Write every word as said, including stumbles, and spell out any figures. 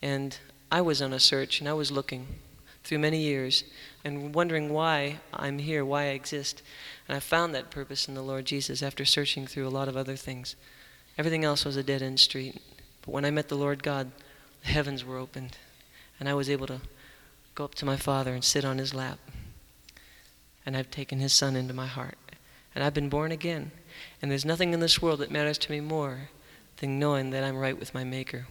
And I was on a search, and I was looking through many years and wondering why I'm here, why I exist. And I found that purpose in the Lord Jesus after searching through a lot of other things. Everything else was a dead-end street. But when I met the Lord God, the heavens were opened, and I was able to go up to my Father and sit on his lap. And I've taken his Son into my heart. And I've been born again. And there's nothing in this world that matters to me more than knowing that I'm right with my Maker.